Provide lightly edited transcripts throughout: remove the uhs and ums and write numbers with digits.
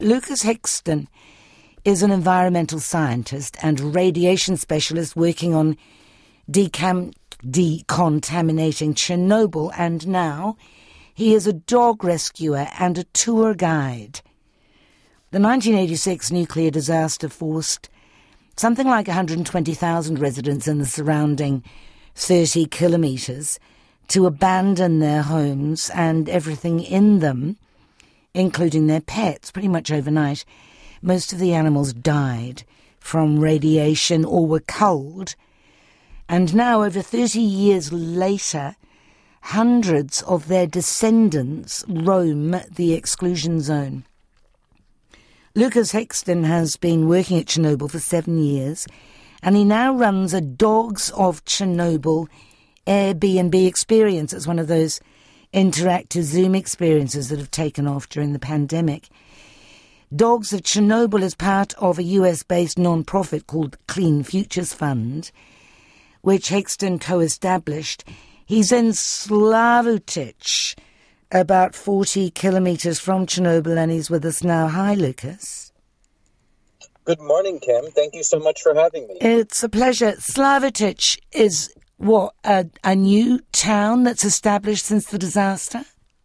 Lucas Hexton is an environmental scientist and radiation specialist working on decontaminating Chernobyl, and now he is a dog rescuer and a tour guide. The 1986 nuclear disaster forced something like 120,000 residents in the surrounding 30 kilometres to abandon their homes and everything in them, including their pets, pretty much overnight. Most of the animals died from radiation or were culled. And now, over 30 years later, hundreds of their descendants roam the exclusion zone. Lucas Hexton has been working at Chernobyl for 7 years, and he now runs a Dogs of Chernobyl Airbnb experience. It's one of those interactive Zoom experiences that have taken off during the pandemic. Dogs of Chernobyl is part of a US-based non-profit called Clean Futures Fund, which Hexton co-established. He's in Slavutich, about 40 kilometres from Chernobyl, and he's with us now. Hi, Lucas. Good morning, Kim. Thank you so much for having me. It's a pleasure. Slavutich is, what, a new town that's established since the disaster?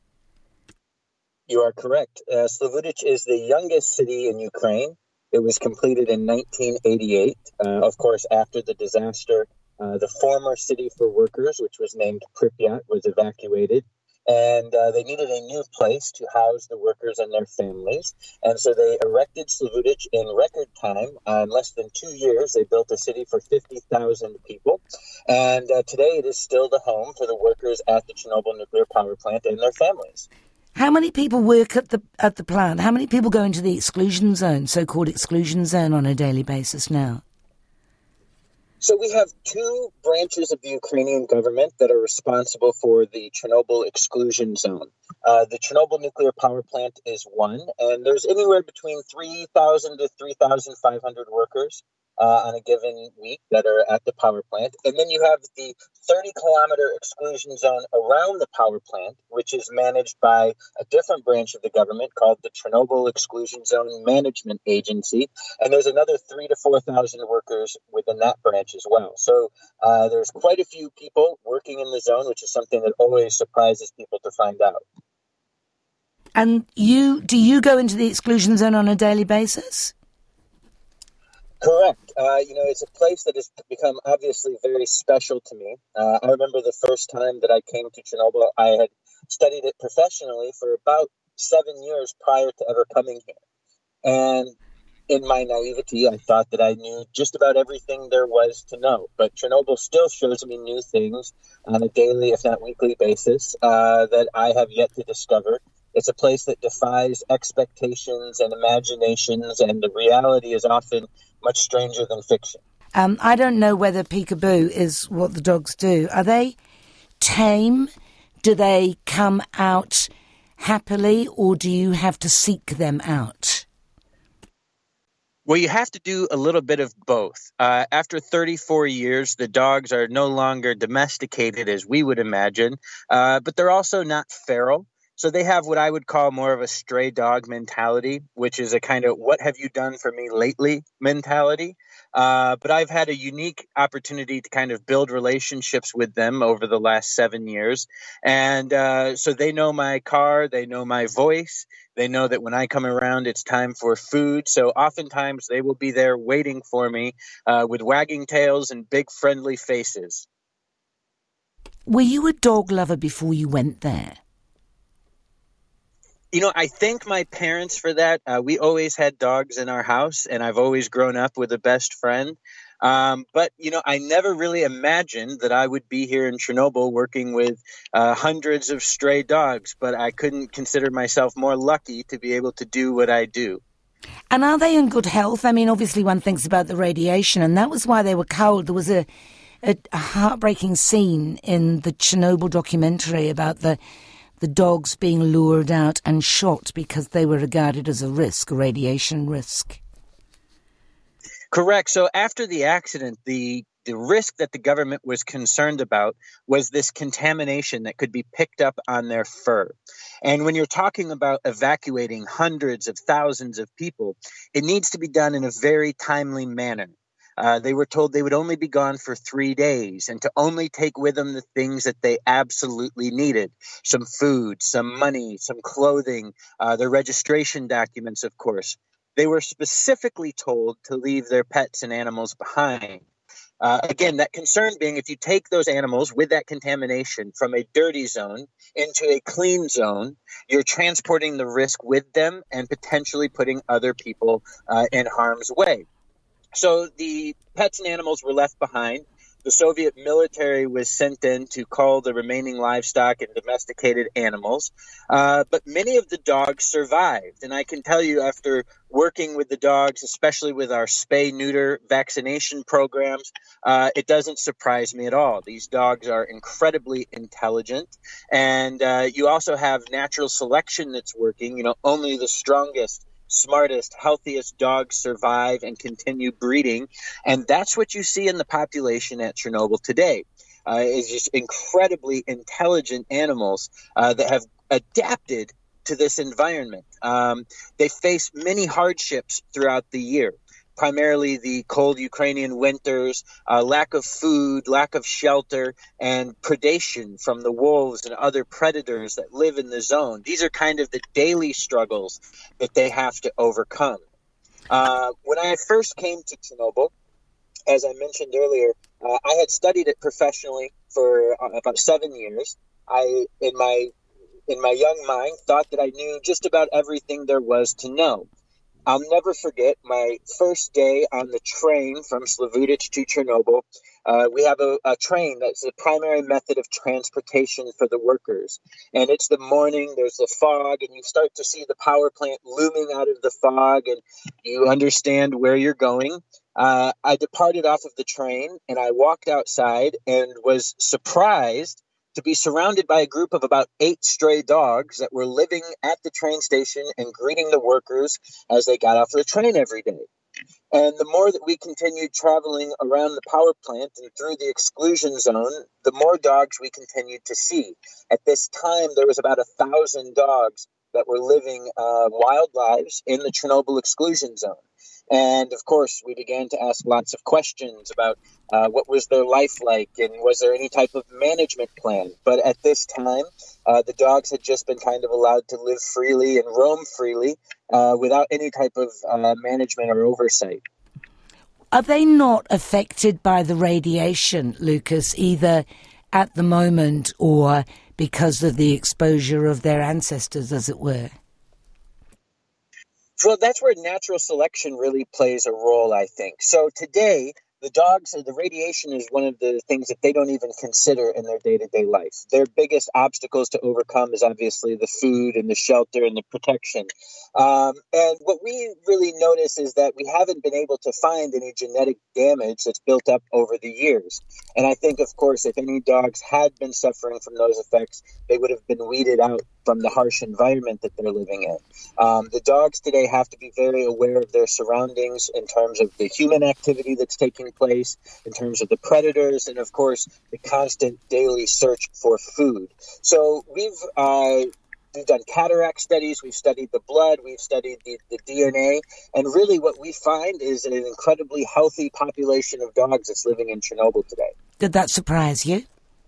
You are correct. Slavutich is the youngest city in Ukraine. It was completed in 1988, of course, after the disaster. The former city for workers, which was named Pripyat, was evacuated. And they needed a new place to house the workers and their families. And so they erected Slavutich in record time. In less than 2 years, they built a city for 50,000 people. And today it is still the home for the workers at the Chernobyl nuclear power plant and their families. How many people work at the plant? How many people go into the exclusion zone, so-called exclusion zone, on a daily basis now? So we have two branches of the Ukrainian government that are responsible for the Chernobyl exclusion zone. The Chernobyl nuclear power plant is one, and there's anywhere between 3,000 to 3,500 workers on a given week that are at the power plant. And then you have the 30-kilometer exclusion zone around the power plant, which is managed by a different branch of the government called the Chernobyl Exclusion Zone Management Agency. And there's another 3,000 to 4,000 workers within that branch as well. So there's quite a few people working in the zone, which is something that always surprises people to find out. And do you go into the exclusion zone on a daily basis? Correct. It's a place that has become obviously very special to me. I remember the first time that I came to Chernobyl, I had studied it professionally for about 7 years prior to ever coming here. And in my naivety, I thought that I knew just about everything there was to know. But Chernobyl still shows me new things on a daily, if not weekly basis, that I have yet to discover. It's a place that defies expectations and imaginations, and the reality is often much stranger than fiction. I don't know whether peekaboo is what the dogs do. Are they tame? Do they come out happily, or do you have to seek them out? Well, you have to do a little bit of both. After 34 years, the dogs are no longer domesticated as we would imagine, but they're also not feral. So they have what I would call more of a stray dog mentality, which is a kind of what have you done for me lately mentality. But I've had a unique opportunity to kind of build relationships with them over the last 7 years. And so they know my car, they know my voice. They know that when I come around, it's time for food. So oftentimes they will be there waiting for me with wagging tails and big friendly faces. Were you a dog lover before you went there? I thank my parents for that. We always had dogs in our house, and I've always grown up with a best friend. But I never really imagined that I would be here in Chernobyl working with hundreds of stray dogs, but I couldn't consider myself more lucky to be able to do what I do. And are they in good health? I mean, obviously one thinks about the radiation, and that was why they were culled. There was a heartbreaking scene in the Chernobyl documentary about the dogs being lured out and shot because they were regarded as a radiation risk. Correct. So after the accident, the the risk that the government was concerned about was this contamination that could be picked up on their fur. And when you're talking about evacuating hundreds of thousands of people, it needs to be done in a very timely manner. They were told they would only be gone for 3 days and to only take with them the things that they absolutely needed. Some food, some money, some clothing, their registration documents, of course. They were specifically told to leave their pets and animals behind. Again, that concern being if you take those animals with that contamination from a dirty zone into a clean zone, you're transporting the risk with them and potentially putting other people in harm's way. So the pets and animals were left behind. The Soviet military was sent in to cull the remaining livestock and domesticated animals. But many of the dogs survived. And I can tell you, after working with the dogs, especially with our spay-neuter vaccination programs, it doesn't surprise me at all. These dogs are incredibly intelligent. And you also have natural selection that's working. Only the strongest, smartest, healthiest dogs survive and continue breeding. And that's what you see in the population at Chernobyl today, is just incredibly intelligent animals that have adapted to this environment. They face many hardships throughout the year, primarily the cold Ukrainian winters, lack of food, lack of shelter, and predation from the wolves and other predators that live in the zone. These are kind of the daily struggles that they have to overcome. When I first came to Chernobyl, as I mentioned earlier, I had studied it professionally for about 7 years. In my young mind, thought that I knew just about everything there was to know. I'll never forget my first day on the train from Slavutich to Chernobyl. We have a train that's the primary method of transportation for the workers. And it's the morning, there's the fog, and you start to see the power plant looming out of the fog, and you understand where you're going. I departed off of the train, and I walked outside and was surprised to be surrounded by a group of about 8 stray dogs that were living at the train station and greeting the workers as they got off the train every day. And the more that we continued traveling around the power plant and through the exclusion zone, the more dogs we continued to see. At this time, there was about 1,000 dogs that were living wild lives in the Chernobyl exclusion zone. And of course, we began to ask lots of questions about what was their life like and was there any type of management plan. But at this time, the dogs had just been kind of allowed to live freely and roam freely without any type of management or oversight. Are they not affected by the radiation, Lucas, either at the moment or because of the exposure of their ancestors, as it were? Well, that's where natural selection really plays a role, I think. So today, the dogs, the radiation is one of the things that they don't even consider in their day-to-day life. Their biggest obstacles to overcome is obviously the food and the shelter and the protection. And what we really notice is that we haven't been able to find any genetic damage that's built up over the years. And I think, of course, if any dogs had been suffering from those effects, they would have been weeded out from the harsh environment that they're living in. The dogs today have to be very aware of their surroundings in terms of the human activity that's taking place, in terms of the predators, and of course, the constant daily search for food. So we've done cataract studies, we've studied the blood, we've studied the DNA, and really what we find is an incredibly healthy population of dogs that's living in Chernobyl today. Did that surprise you?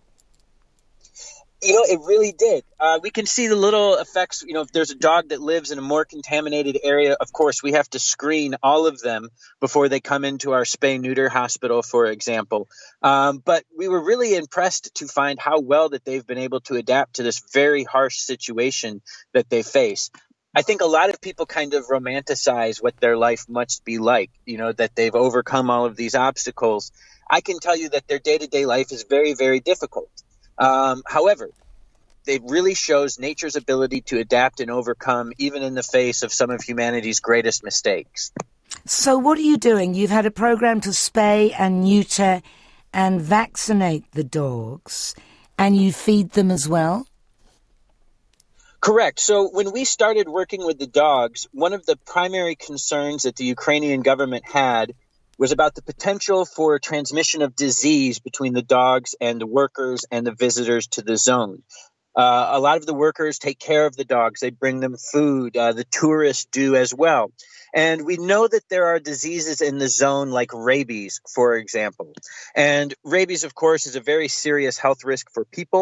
It really did. We can see the little effects. If there's a dog that lives in a more contaminated area, of course, we have to screen all of them before they come into our spay-neuter hospital, for example. But we were really impressed to find how well that they've been able to adapt to this very harsh situation that they face. I think a lot of people kind of romanticize what their life must be like, that they've overcome all of these obstacles. I can tell you that their day-to-day life is very, very difficult. However, it really shows nature's ability to adapt and overcome even in the face of some of humanity's greatest mistakes. So what are you doing? You've had a program to spay and neuter and vaccinate the dogs, and you feed them as well? Correct. So when we started working with the dogs, one of the primary concerns that the Ukrainian government had was about the potential for transmission of disease between the dogs and the workers and the visitors to the zone. A lot of the workers take care of the dogs. They bring them food. The tourists do as well. And we know that there are diseases in the zone like rabies, for example. And rabies, of course, is a very serious health risk for people.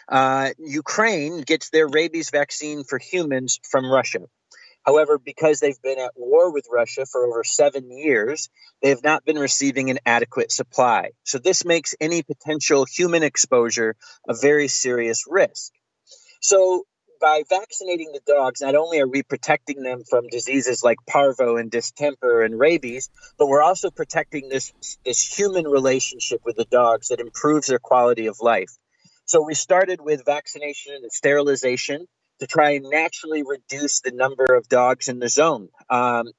Ukraine gets their rabies vaccine for humans from Russia. However, because they've been at war with Russia for over 7 years, they have not been receiving an adequate supply. So this makes any potential human exposure a very serious risk. So by vaccinating the dogs, not only are we protecting them from diseases like parvo and distemper and rabies, but we're also protecting this human relationship with the dogs that improves their quality of life. So we started with vaccination and sterilization to try and naturally reduce the number of dogs in the zone. When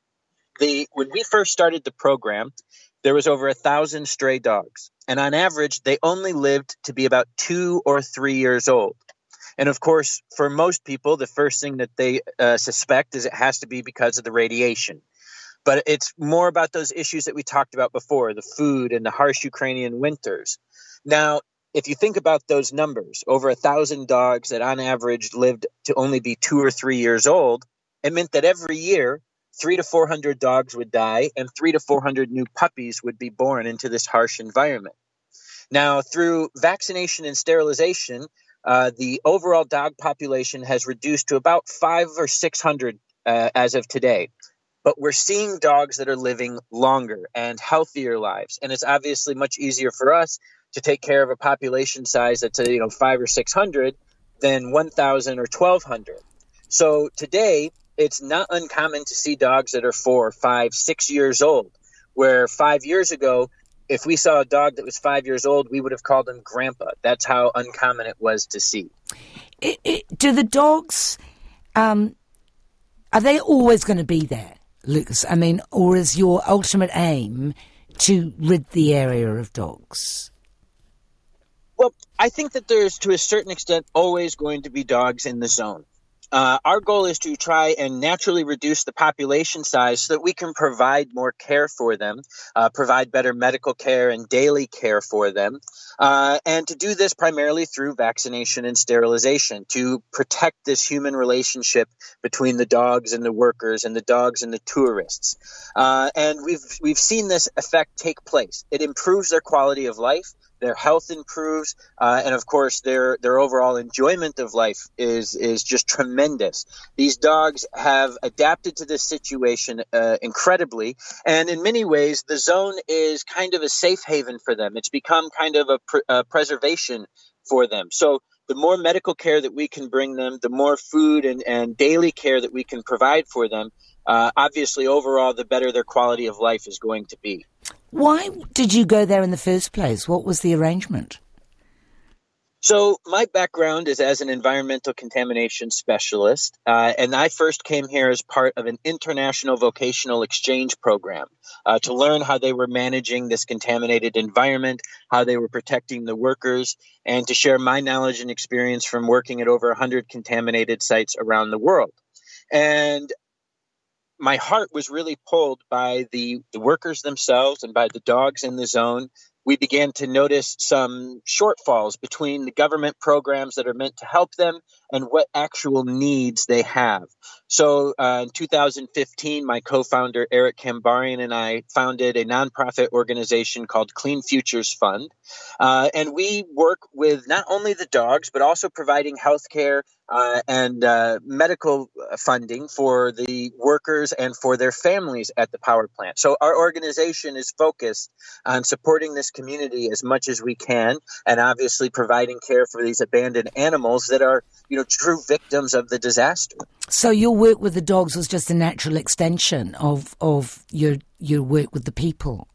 we first started the program, there was over 1,000 stray dogs. And on average, they only lived to be about 2 or 3 years old. And of course, for most people, the first thing that they suspect is it has to be because of the radiation. But it's more about those issues that we talked about before, the food and the harsh Ukrainian winters. Now, if you think about those numbers, over 1,000 dogs that on average lived to only be 2 or 3 years old, it meant that every year, 300 to 400 dogs would die and 300 to 400 new puppies would be born into this harsh environment. Now, through vaccination and sterilization, the overall dog population has reduced to about 500 or 600 as of today. But we're seeing dogs that are living longer and healthier lives. And it's obviously much easier for us to take care of a population size that's 500 or 600 than 1,000 or 1,200. So today, it's not uncommon to see dogs that are 4, 5, 6 years old, where 5 years ago, if we saw a dog that was 5 years old, we would have called him Grandpa. That's how uncommon it was to see. Do the dogs, are they always going to be there, Lucas? I mean, or is your ultimate aim to rid the area of dogs? Well, I think that there's, to a certain extent, always going to be dogs in the zone. Our goal is to try and naturally reduce the population size so that we can provide more care for them, provide better medical care and daily care for them, and to do this primarily through vaccination and sterilization to protect this human relationship between the dogs and the workers and the dogs and the tourists. And we've seen this effect take place. It improves their quality of life. Their health improves, and of course, their overall enjoyment of life is just tremendous. These dogs have adapted to this situation incredibly, and in many ways, the zone is kind of a safe haven for them. It's become kind of a preservation for them. So the more medical care that we can bring them, the more food and daily care that we can provide for them, obviously, overall, the better their quality of life is going to be. Why did you go there in the first place? What was the arrangement? So my background is as an environmental contamination specialist, and I first came here as part of an international vocational exchange program to learn how they were managing this contaminated environment, how they were protecting the workers, and to share my knowledge and experience from working at over 100 contaminated sites around the world. And my heart was really pulled by the workers themselves and by the dogs in the zone. We began to notice some shortfalls between the government programs that are meant to help them and what actual needs they have. So in 2015, my co-founder Eric Kambarian and I founded a nonprofit organization called Clean Futures Fund. And we work with not only the dogs, but also providing healthcare and medical funding for the workers and for their families at the power plant. So our organization is focused on supporting this community as much as we can, and obviously providing care for these abandoned animals that are, true victims of the disaster. So your work with the dogs was just a natural extension of your work with the people.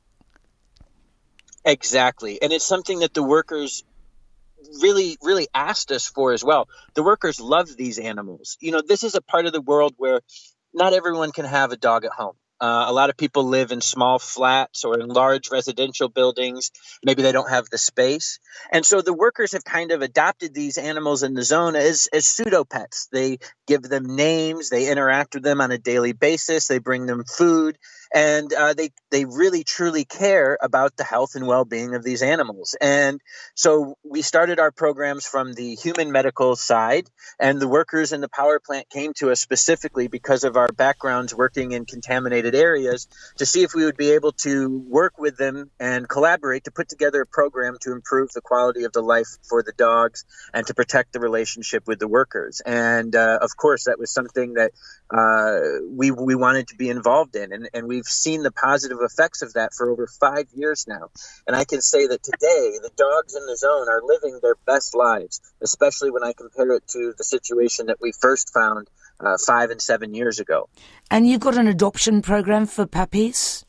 Exactly. And it's something that the workers really, really asked us for as well. The workers love these animals. This is a part of the world where not everyone can have a dog at home. A lot of people live in small flats or in large residential buildings. Maybe they don't have the space. And so the workers have kind of adopted these animals in the zone as pseudo pets. They give them names. They interact with them on a daily basis. They bring them food. And they really, truly care about the health and well-being of these animals. And so we started our programs from the human medical side, and the workers in the power plant came to us specifically because of our backgrounds working in contaminated areas to see if we would be able to work with them and collaborate to put together a program to improve the quality of the life for the dogs and to protect the relationship with the workers. And of course, that was something that we wanted to be involved in. And we've seen the positive effects of that for over 5 years now. And I can say that today, the dogs in the zone are living their best lives, especially when I compare it to the situation that we first found 5 and 7 years ago. And you've got an adoption program for puppies?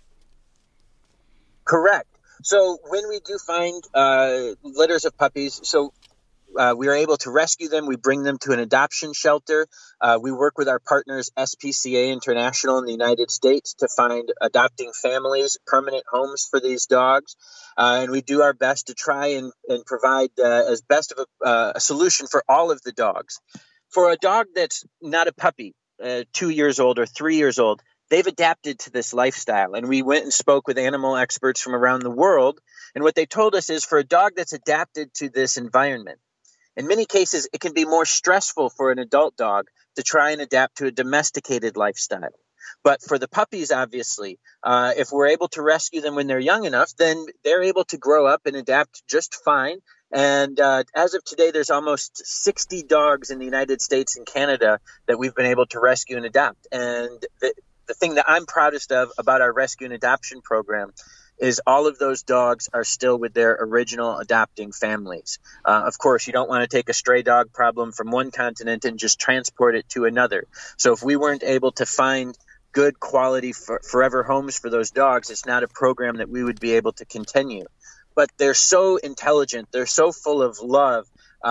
Correct. So when we do find litters of puppies, we are able to rescue them. We bring them to an adoption shelter. We work with our partners, SPCA International in the United States, to find adopting families, permanent homes for these dogs. And we do our best to try and provide as best of a solution for all of the dogs. For a dog that's not a puppy, 2 years old or 3 years old, they've adapted to this lifestyle. And we went and spoke with animal experts from around the world. And what they told us is for a dog that's adapted to this environment, in many cases, it can be more stressful for an adult dog to try and adapt to a domesticated lifestyle. But for the puppies, obviously, if we're able to rescue them when they're young enough, then they're able to grow up and adapt just fine. And as of today, there's almost 60 dogs in the United States and Canada that we've been able to rescue and adopt. And the thing that I'm proudest of about our rescue and adoption program is all of those dogs are still with their original adopting families. Of course, you don't want to take a stray dog problem from one continent and just transport it to another. So if we weren't able to find good quality forever homes for those dogs, it's not a program that we would be able to continue. But they're so intelligent. They're so full of love.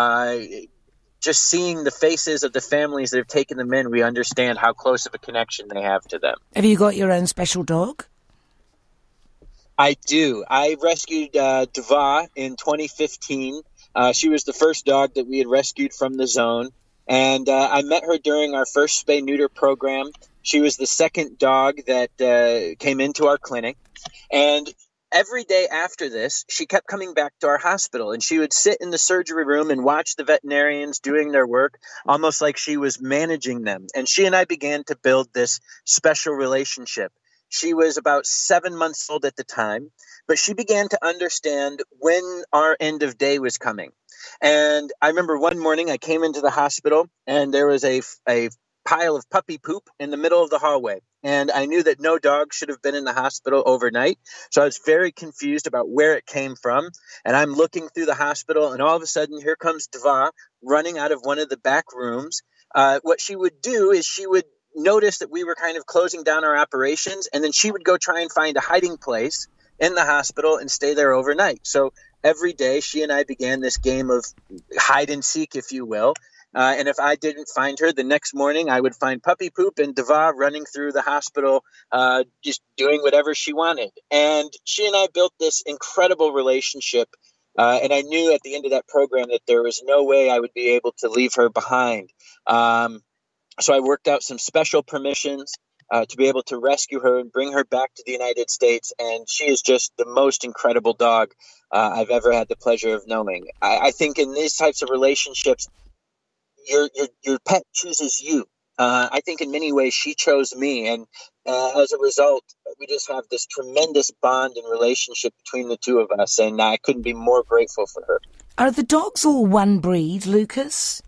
Just seeing the faces of the families that have taken them in, we understand how close of a connection they have to them. Have you got your own special dog? I do. I rescued Deva in 2015. She was the first dog that we had rescued from the zone. And I met her during our first spay-neuter program. She was the second dog that came into our clinic. And every day after this, she kept coming back to our hospital, and she would sit in the surgery room and watch the veterinarians doing their work, almost like she was managing them. And she and I began to build this special relationship. She was about 7 months old at the time, but she began to understand when our end of day was coming. And I remember one morning I came into the hospital, and there was a pile of puppy poop in the middle of the hallway. And I knew that no dog should have been in the hospital overnight. So I was very confused about where it came from. And I'm looking through the hospital, and all of a sudden, here comes Deva running out of one of the back rooms. What she would do is she would notice that we were kind of closing down our operations, and then she would go try and find a hiding place in the hospital and stay there overnight. So every day, she and I began this game of hide and seek, if you will. And if I didn't find her, the next morning I would find puppy poop and Deva running through the hospital, just doing whatever she wanted. And she and I built this incredible relationship. And I knew at the end of that program that there was no way I would be able to leave her behind. So I worked out some special permissions to be able to rescue her and bring her back to the United States. And she is just the most incredible dog I've ever had the pleasure of knowing. I think in these types of relationships, your pet chooses you. I think in many ways she chose me, and as a result, we just have this tremendous bond and relationship between the two of us, and I couldn't be more grateful for her. Are the dogs all one breed, Lucas?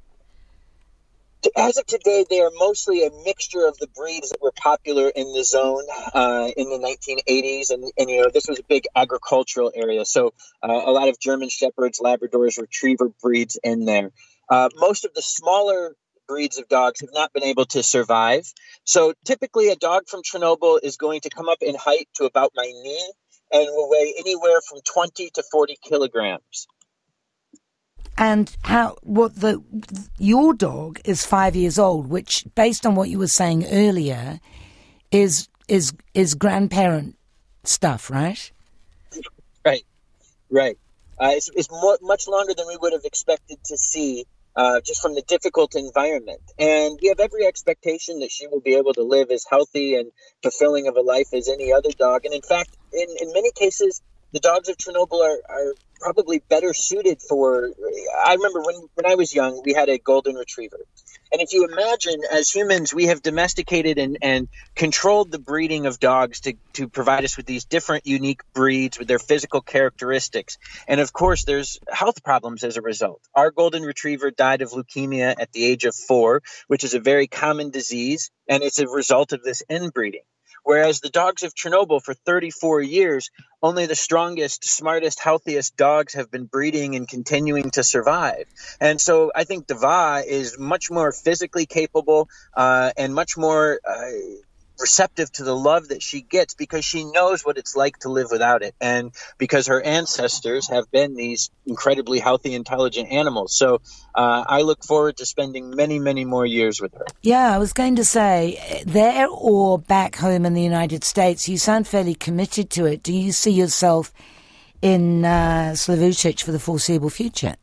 As of today, they are mostly a mixture of the breeds that were popular in the zone in the 1980s. And you know, this was a big agricultural area. So a lot of German Shepherds, Labradors, Retriever breeds in there. Most of the smaller breeds of dogs have not been able to survive. So typically a dog from Chernobyl is going to come up in height to about my knee and will weigh anywhere from 20 to 40 kilograms. And your dog is 5 years old, which, based on what you were saying earlier, is grandparent stuff, right? Right. It's much longer than we would have expected to see just from the difficult environment. And we have every expectation that she will be able to live as healthy and fulfilling of a life as any other dog. And in fact, in many cases, the dogs of Chernobyl are probably better suited for. I remember when I was young, we had a golden retriever. And if you imagine, as humans, we have domesticated and controlled the breeding of dogs to provide us with these different unique breeds with their physical characteristics. And of course, there's health problems as a result. Our golden retriever died of leukemia at the age of 4, which is a very common disease, and it's a result of this inbreeding. Whereas the dogs of Chernobyl for 34 years, only the strongest, smartest, healthiest dogs have been breeding and continuing to survive. And so I think Dava is much more physically capable and much more receptive to the love that she gets because she knows what it's like to live without it, and because her ancestors have been these incredibly healthy, intelligent animals. So I look forward to spending many, many more years with her. Yeah, I was going to say, there or back home in the United States, you sound fairly committed to it. Do you see yourself in Slavučić for the foreseeable future?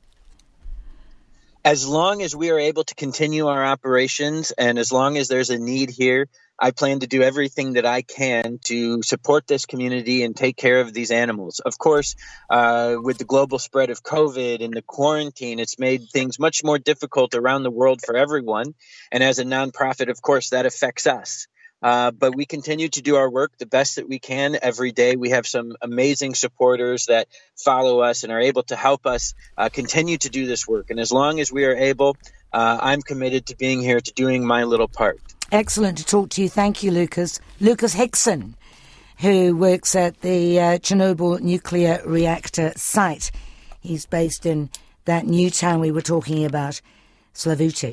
As long as we are able to continue our operations and as long as there's a need here, I plan to do everything that I can to support this community and take care of these animals. Of course, with the global spread of COVID and the quarantine, it's made things much more difficult around the world for everyone. And as a nonprofit, of course, that affects us. But we continue to do our work the best that we can every day. We have some amazing supporters that follow us and are able to help us continue to do this work. And as long as we are able, I'm committed to being here, to doing my little part. Excellent to talk to you. Thank you, Lucas. Lucas Hickson, who works at the Chernobyl nuclear reactor site. He's based in that new town we were talking about, Slavučić.